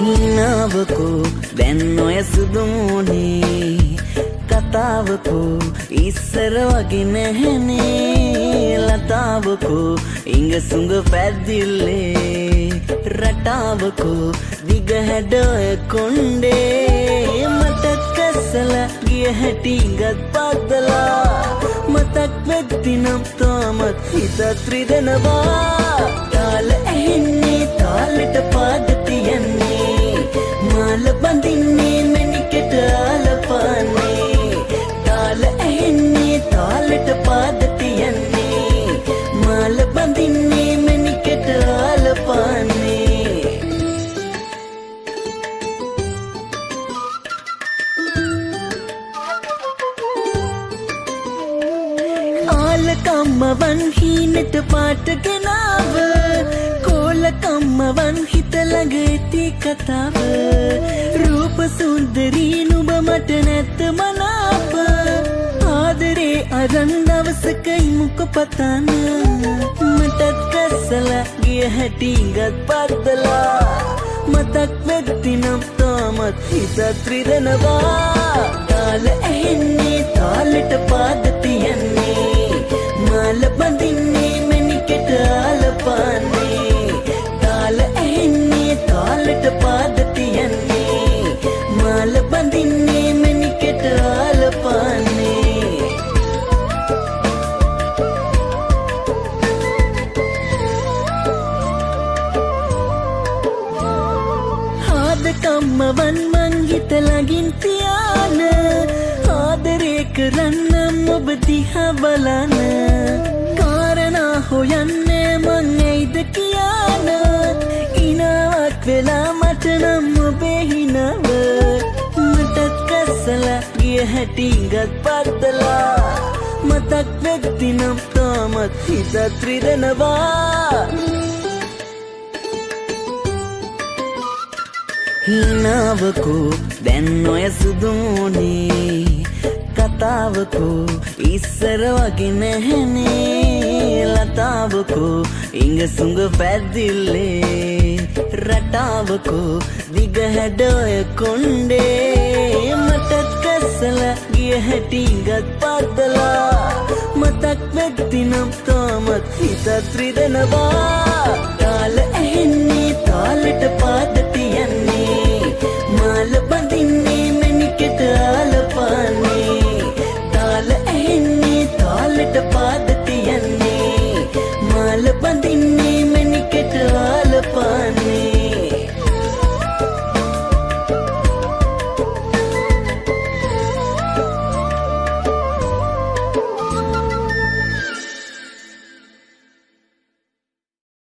හිනාවකෝ දැන් ඔය සුදුමුනේ කතාවකෝ ඉස්සර වගේ නැහැනේ ලතාවකෝ ඉංග සුඟ පැද්දිල්ලේ රටාවකෝ දිග හැඩ ඔය කොණ්ඩේ මතක් කසලා ගිය හැටි ඉඟත් පදලා මතක් වෙද්දි නම් තාමත් හිතත් රිදෙනවා තාල ඇහෙන්නේ තාලෙට පාද තියන්නේ මාල බඳින්නේ මැණිකට ආලපානේ තාල ඇහෙන්නේ තාලෙට පාද තියන්නේ මාල බඳින්නේ මැණිකට ආලපානේ ආලකම්මවන් හීනට පාට ගෙනාව කම්මවන් හිත ළඟ ඇති කතාව රූප සුන්දරී නුඹ මට නැත මනාප ආදරේ අරන් දවසක ඉමුක පතන මටත් කසලා ගිය හැටි ඉඟත් පද්දලා මතක් වෙද්දි නම් තාමත් හිතත් රිදෙනවා තාල ඇහෙන්නේ තාලෙට පාද තියන්නේ මාල බඳින්නේ මැණිකට ආලපානේ තාලෙට පාද තියන්නේ මාල බඳින්නේ මැණිකට ආලපානේ ආදකම්මවන් මං හිත ළඟින් තියාන ආදරේ කරන්නම් ඔබ දිහා බලන කාරණා හොයන්නේ මං ඇයිද කියන ඉනාවක් වෙලා මට නම් ඔබේ හිනව මටත් කසලා ගිය හැටි ඉඟත් පද්දලා මතක් වෙද්දි නම් තාමත් හිතත් රිදෙනවා හිනාවකෝ දැන් ඔය සුදුමුනේ කතාවකෝ ඉස්සර වගේ නැහැනේ ලතාවකෝ ඉංග සුඟ පැද්දිල්ලේ රටාවකෝ දිග හැඩ ඔය කොණ්ඩේ මටත් කසලා ගිය හැටි ඉඟත් පද්දලා මතක් වෙද්දි නම් තාමත් හිතත් රිදෙනවා